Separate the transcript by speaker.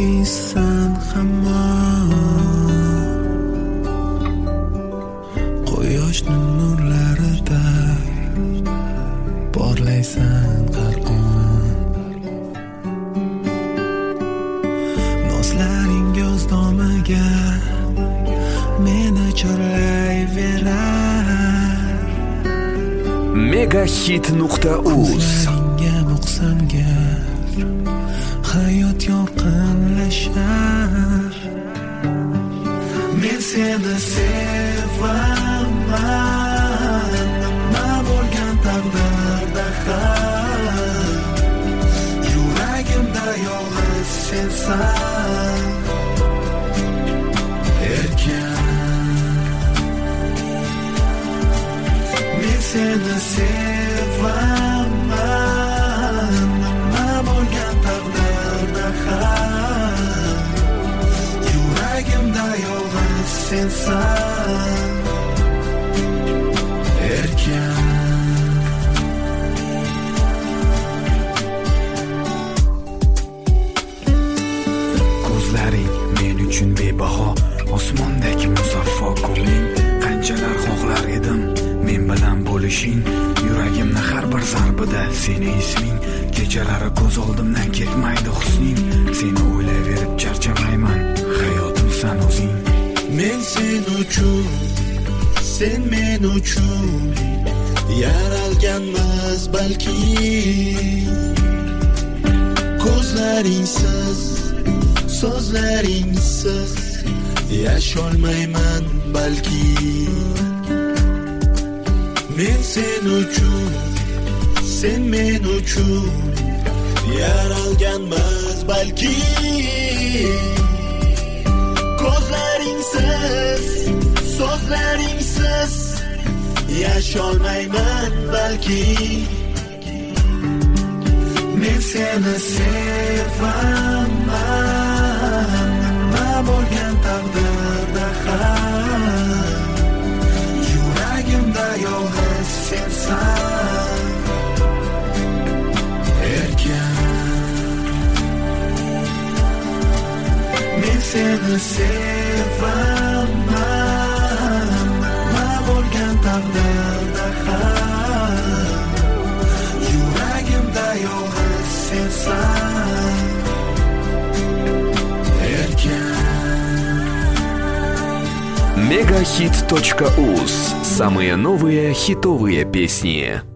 Speaker 1: nafissan hamon, quyoshning nurlarida porlaysan har on. Nozlaring yo'zdomiga meni chorlayverar.
Speaker 2: Megahit.uz
Speaker 1: Senga boqsam gar hayot yorqinlashar. Men seni sevaman, nima bo'lgan taqdirda ham yuragimda yolg'iz sensan. Men seni sevaman, nima bo'lgan taqdirda ham yuragimda yolg'iz sensan.
Speaker 2: Ko'zlaring men uchun bebaho, osmondagi musaffo ko'ngling. Qanchalar xohlar edim men bilan bo'lishing, yuragimni har bir zarbida seni isming. Kechalari ko'z oldimdan ketmaydi husning, seni o'ylayverib charchamayman, hayotimsan o'zing.
Speaker 1: Men sen uchun, sen men uchun yaralganmiz balki. Ko'zlaringsiz, so'zlaringsiz yasholmayman balki. Men sen uchun, sen men uchun yaralganmiz balki. Ko'zlaringsiz, so'zlaringsiz yasholmayman balki. Men seni sevaman, nima bo'lgan taqdirda ham yuragimda yolg'iz sensan. Men seni sevaman, nima bo'lgan taqdirda ham yuragimda yolg'iz sensan.
Speaker 2: Megahit.uz. Самые новые хитовые песни.